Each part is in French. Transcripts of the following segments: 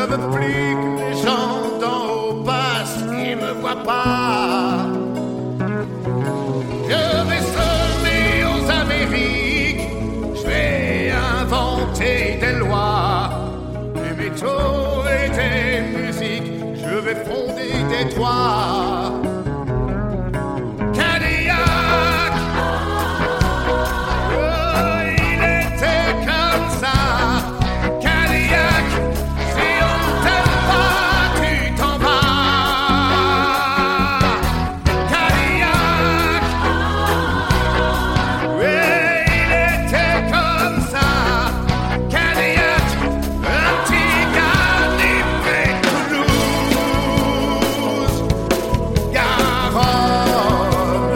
veux plus que les gens d'en haut passent et me voient pas. Je vais semer aux Amériques, je vais inventer des lois, des métaux et des musiques, je vais fonder des toits. Cadillac, oh, il était comme ça. Cadillac, si on ne t'aime pas, tu t'en vas. Cadillac, oui, il était comme ça. Cadillac, un petit gars né près de Toulouse. Garonne.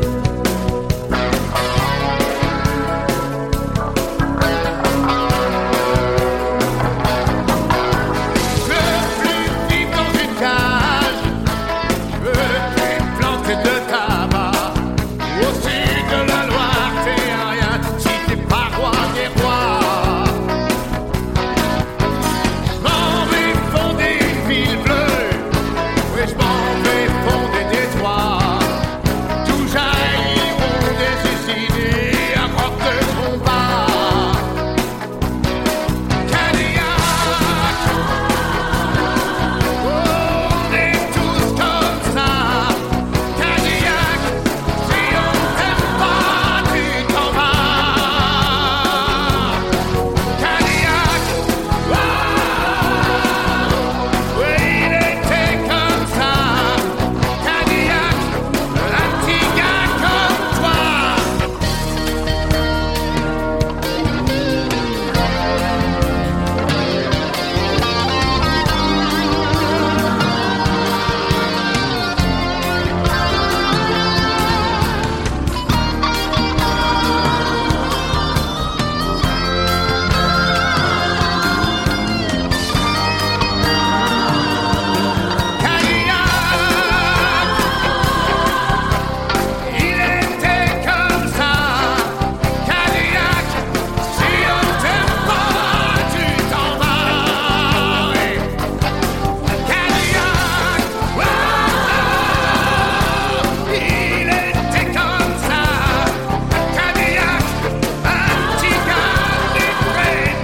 Je veux plus vivre dans une cage, je veux plus planter de tabac. Au sud de la Loire, t'es rien si t'es pas roi des rois. Je m'en vais fonder une ville bleue, oui, je m'en vais fonder des toits. D'où jailliront des usines et un roc de combat. Cadillac, on est tous comme ça. Cadillac, si on t'aime pas, tu t'en vas. Cadillac, oui, il était comme ça. Cadillac, un petit gars comme toi. Cadillac, il était comme ça. Cadillac, si on t'aime pas, tu t'en vas. Cadillac, il était comme ça. Cadillac, un petit gars né près de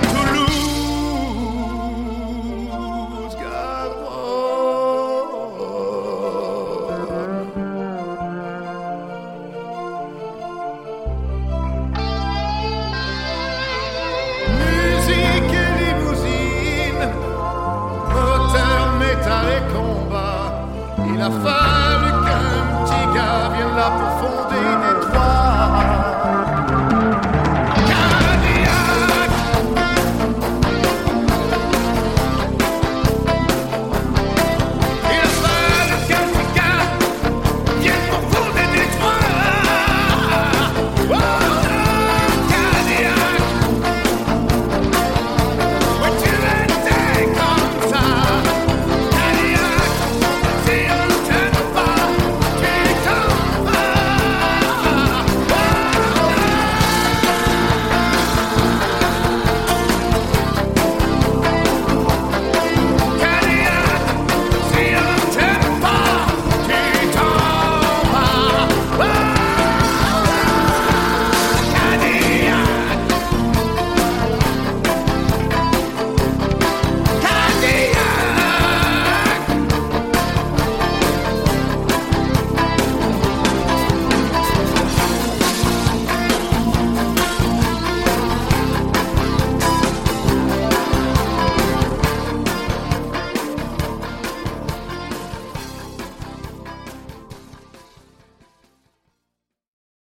Toulouse. Garonne. Musique et limousine, moteur, métal et combat. Il a fallu qu'un petit gars vienne là pour fonder des toits.